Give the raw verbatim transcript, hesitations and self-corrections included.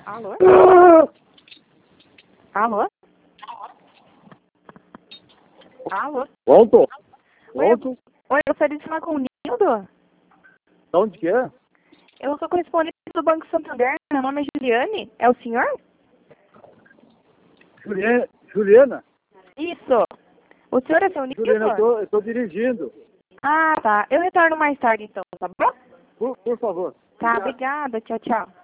Alô? Alô? Alô? Pronto? Oi, eu, Pronto? oi, eu gostaria de falar com o Nildo. De onde que é? Eu sou correspondente do Banco Santander, meu nome é Juliane. É o senhor? Juliana? Juliana? Isso. O senhor é seu Nildo? Juliana, eu tô, eu tô dirigindo. Ah, tá. Eu retorno mais tarde então, tá bom? Por, por favor. Tá, Obrigado. obrigada. Tchau, tchau.